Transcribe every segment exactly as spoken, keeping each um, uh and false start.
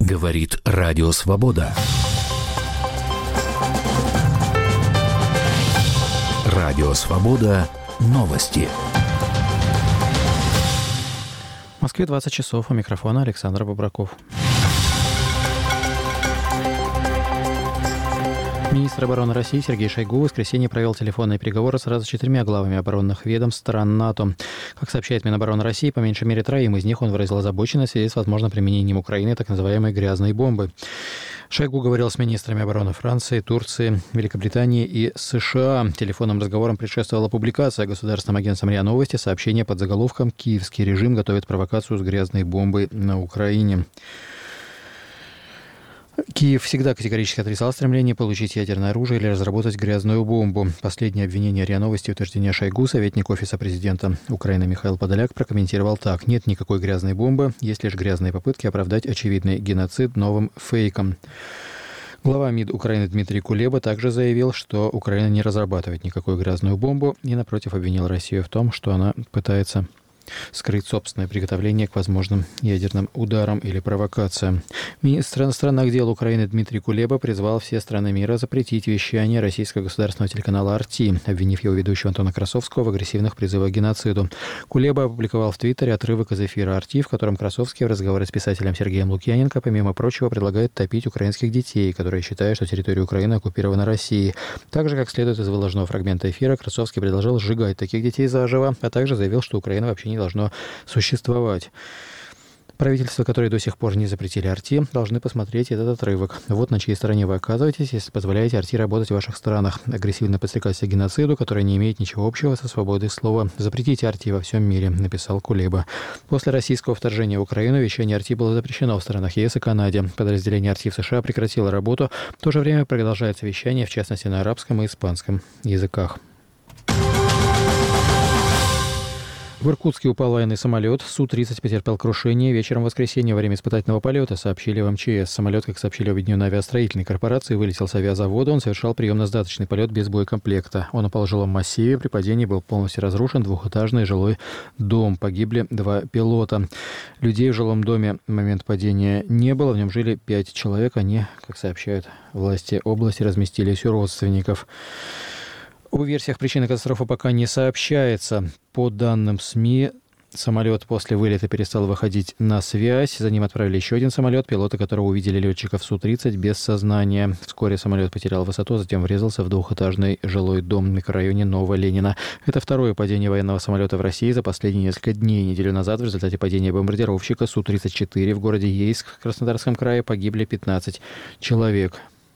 Говорит Радио Свобода. Радио Свобода. Новости. В Москве двадцать часов. У микрофона Александр Бобраков. Министр обороны России Сергей Шойгу в воскресенье провел телефонные переговоры сразу с четырьмя главами оборонных ведомств стран НАТО. Как сообщает Минобороны России, по меньшей мере троим из них он выразил озабоченность в связи с возможным применением Украины так называемой «грязной бомбы». Шойгу говорил с министрами обороны Франции, Турции, Великобритании и США. Телефонным разговорам предшествовала публикация государственным агентством РИА Новости сообщения под заголовком «Киевский режим готовит провокацию с грязной бомбой на Украине». Киев всегда категорически отрицал стремление получить ядерное оружие или разработать грязную бомбу. Последнее обвинение РИА Новости и утверждение Шойгу советник Офиса президента Украины Михаил Подоляк прокомментировал так: «Нет никакой грязной бомбы, есть лишь грязные попытки оправдать очевидный геноцид новым фейком». Глава МИД Украины Дмитрий Кулеба также заявил, что Украина не разрабатывает никакую грязную бомбу и, напротив, обвинил Россию в том, что она пытается скрыть собственное приготовление к возможным ядерным ударам или провокациям. Министр иностранных дел Украины Дмитрий Кулеба призвал все страны мира запретить вещание российского государственного телеканала эр ти, обвинив его ведущего Антона Красовского в агрессивных призывах к геноциду. Кулеба опубликовал в Твиттере отрывок из эфира эр ти, в котором Красовский в разговоре с писателем Сергеем Лукьяненко, помимо прочего, предлагает топить украинских детей, которые считают, что территория Украины оккупирована Россией. Также, как следует из выложенного фрагмента эфира, Красовский предложил сжигать таких детей заживо, а также заявил, что Украина вообще не должно существовать. Правительства, которые до сих пор не запретили эр ти, должны посмотреть этот отрывок. Вот на чьей стороне вы оказываетесь, если позволяете эр ти работать в ваших странах. Агрессивно подстрекаться к геноциду, который не имеет ничего общего со свободой слова. Запретите эр ти во всем мире, написал Кулеба. После российского вторжения в Украину вещание эр ти было запрещено в странах ЕС и Канаде. Подразделение эр ти в США прекратило работу. В то же время продолжается вещание, в частности, на арабском и испанском языках. В Иркутске упал военный самолет. Су тридцать потерпел крушение. Вечером в воскресенье во время испытательного полета, сообщили в эм че эс. Самолет, как сообщили в Объединенной авиастроительной корпорации, вылетел с авиазавода. Он совершал приемно-сдаточный полет без боекомплекта. Он упал в жилом массиве. При падении был полностью разрушен двухэтажный жилой дом. Погибли два пилота. Людей в жилом доме в момент падения не было. В нем жили пять человек. Они, как сообщают власти области, разместились у родственников. О версиях причины катастрофы пока не сообщается. По данным СМИ, самолет после вылета перестал выходить на связь. За ним отправили еще один самолет, пилоты которого увидели летчиков Су тридцать без сознания. Вскоре самолет потерял высоту, затем врезался в двухэтажный жилой дом в микрорайоне Нового Ленина. Это второе падение военного самолета в России за последние несколько дней. Неделю назад в результате падения бомбардировщика Су тридцать четыре в городе Ейск в Краснодарском крае погибли пятнадцать человек.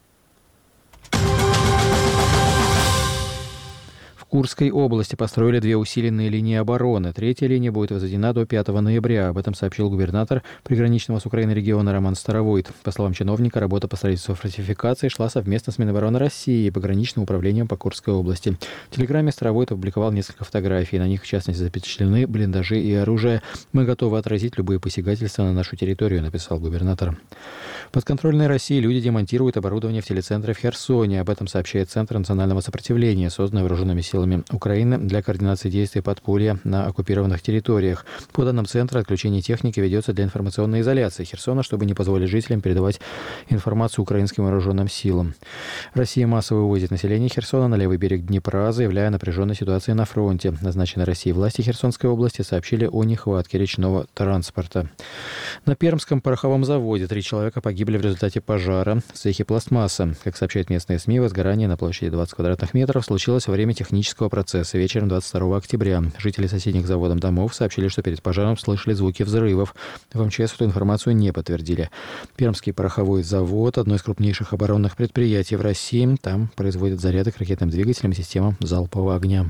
В Курской области построили две усиленные линии обороны. Третья линия будет возведена до пятого ноября. Об этом сообщил губернатор приграничного с Украиной региона Роман Старовойт. По словам чиновника, работа по строительству фортификации шла совместно с Минобороны России и пограничным управлением по Курской области. В Телеграме Старовойт опубликовал несколько фотографий. На них, в частности, запечатлены блиндажи и оружие. «Мы готовы отразить любые посягательства на нашу территорию», — написал губернатор. В подконтрольной России люди демонтируют оборудование в телецентре в Херсоне. Об этом сообщает Центр национального сопротивления, созданный вооруженными силами Украины для координации действий подполья на оккупированных территориях. По данным Центра, отключение техники ведется для информационной изоляции Херсона, чтобы не позволить жителям передавать информацию украинским вооруженным силам. Россия массово вывозит население Херсона на левый берег Днепра, заявляя о напряженной ситуации на фронте. Назначенные Россией власти Херсонской области сообщили о нехватке речного транспорта. На Пермском пороховом заводе три человека погибли в результате пожара в цехе пластмассы. Как сообщают местные СМИ, возгорание на площади двадцать квадратных метров случилось во время технического процесса вечером двадцать второго октября. Жители соседних заводом домов сообщили, что перед пожаром слышали звуки взрывов. В эм че эс эту информацию не подтвердили. Пермский пороховой завод – одно из крупнейших оборонных предприятий в России. Там производят заряды к ракетным двигателям и системам залпового огня.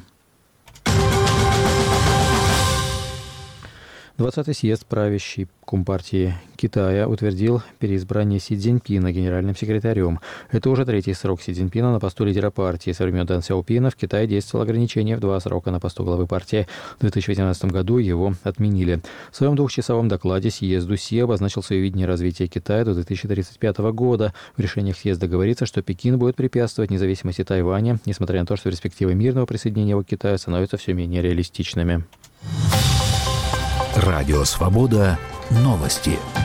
двадцатый съезд правящей Компартии Китая утвердил переизбрание Си Цзиньпина генеральным секретарем. Это уже третий срок Си Цзиньпина на посту лидера партии. Со времен Дэн Сяопина в Китае действовало ограничение в два срока на посту главы партии. В две тысячи восемнадцатом году его отменили. В своем двухчасовом докладе съезду Си обозначил свое видение развития Китая до две тысячи тридцать пятого года. В решениях съезда говорится, что Пекин будет препятствовать независимости Тайваня, несмотря на то, что перспективы мирного присоединения его к Китаю становятся все менее реалистичными. Радио Свобода. Новости.